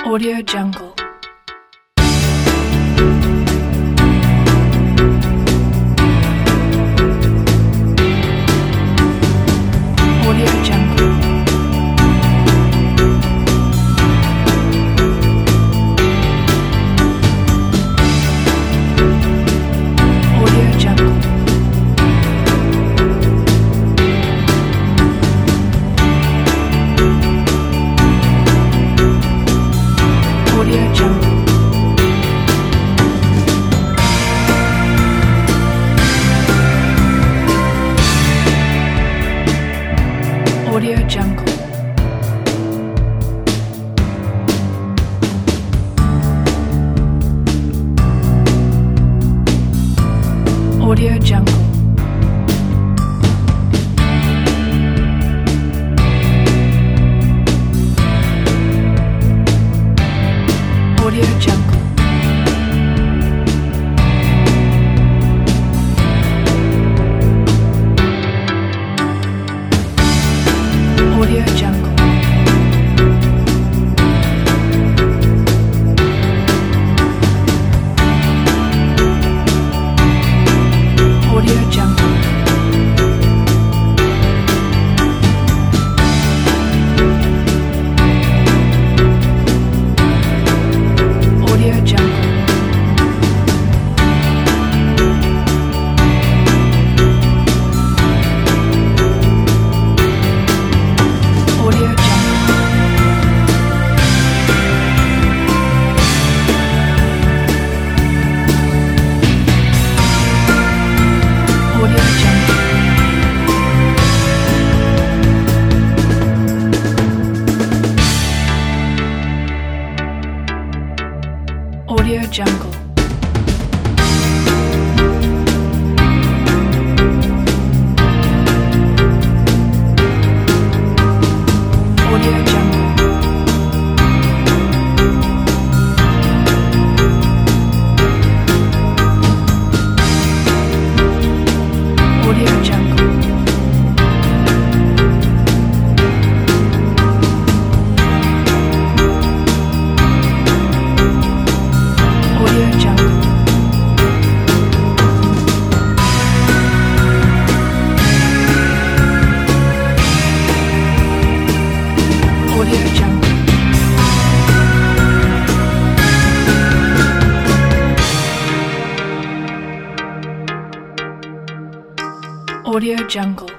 Audio Jungle. Audio Jungle. Audio Jungle. Audio Jungle. Audio Jungle. Audio Jungle. Audio Jungle. Audio Jungle. Audio Jungle. Audio Jungle. Audio Jungle. Audio Jungle. Audio Jungle. Audio Jungle. Audio Jungle. Audio Jungle. Audio Jungle. Audio Jungle.